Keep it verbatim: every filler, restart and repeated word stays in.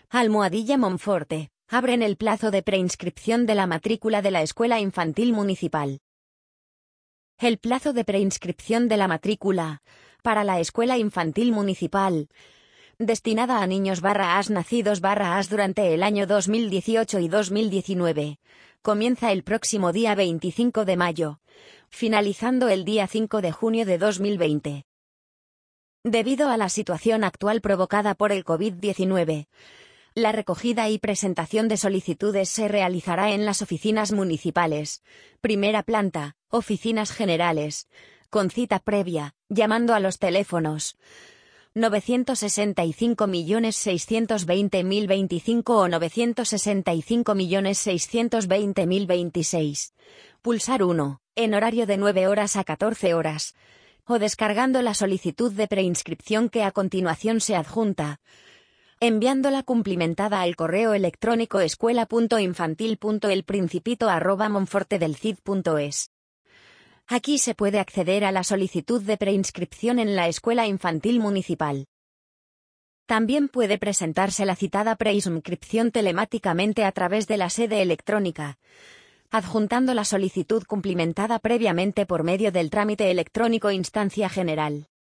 Almohadilla Monforte. Abren el plazo de preinscripción de la matrícula de la Escuela Infantil Municipal. El plazo de preinscripción de la matrícula para la Escuela Infantil Municipal, destinada a niños barra as nacidos barra as durante el año dos mil dieciocho y dos mil diecinueve, comienza el próximo día veinticinco de mayo, finalizando el día cinco de junio de dos mil veinte. Debido a la situación actual provocada por el COVID diecinueve, la recogida y presentación de solicitudes se realizará en las oficinas municipales, primera planta, oficinas generales, con cita previa, llamando a los teléfonos novecientos sesenta y cinco millones seiscientos veinte mil veinticinco o novecientos sesenta y cinco millones seiscientos veinte mil veintiséis. Pulsar uno, en horario de nueve horas a catorce horas, o descargando la solicitud de preinscripción que a continuación se adjunta, enviándola cumplimentada al correo electrónico escuela punto infantil punto el principito arroba monfortedelcid punto es. Aquí se puede acceder a la solicitud de preinscripción en la Escuela Infantil Municipal. También puede presentarse la citada preinscripción telemáticamente a través de la sede electrónica, adjuntando la solicitud cumplimentada previamente por medio del trámite electrónico Instancia General.